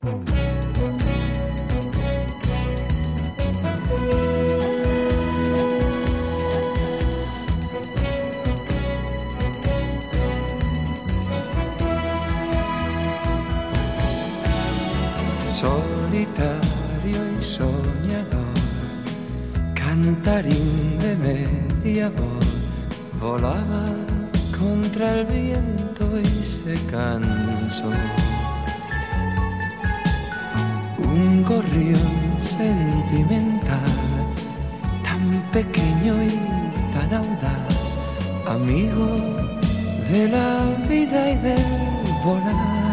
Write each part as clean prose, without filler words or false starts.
Solitario y soñador, cantarín de media voz, volaba contra el viento y se cansó. Un gorrión sentimental, tan pequeño y tan audaz, amigo de la vida y del volar.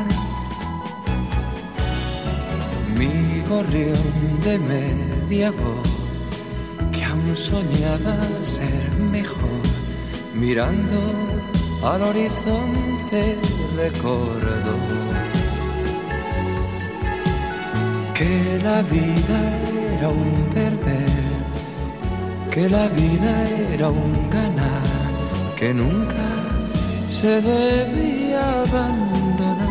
Mi gorrión de media voz, que aún soñaba ser mejor, mirando al horizonte recordó que la vida era un perder, que la vida era un ganar, que nunca se debía abandonar.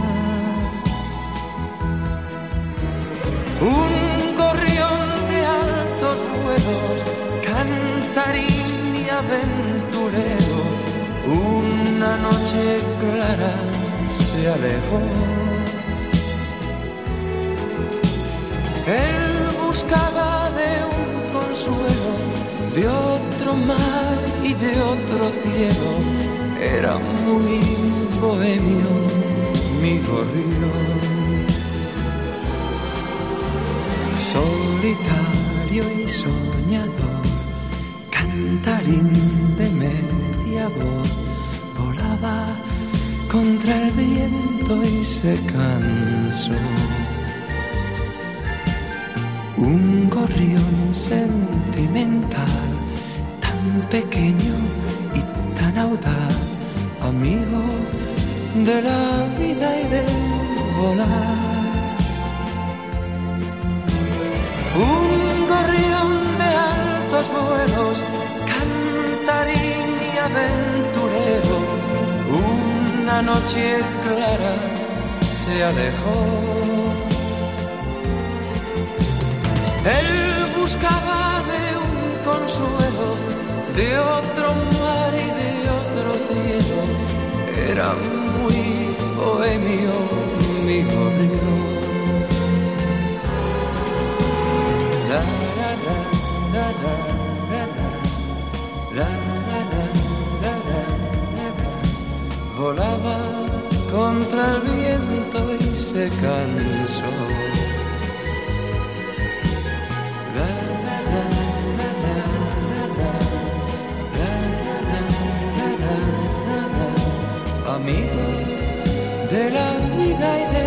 Un gorrión de altos vuelos, cantarín y aventurero, una noche clara se alejó. Él buscaba de un consuelo, de otro mar y de otro cielo. Era muy bohemio mi gorrión. Solitario y soñador, cantarín de media voz, volaba contra el viento y se cansó. Un gorrión sentimental, tan pequeño y tan audaz, amigo de la vida y del volar. Un gorrión de altos vuelos, cantarín y aventurero, una noche clara se alejó. Él buscaba de un consuelo, de otro mar y de otro cielo. Era muy bohemio mi gorrión. La la la la la la la la la la. Volaba contra el viento y se cansó. La la la la la la la la la la. Amigo de la vida y de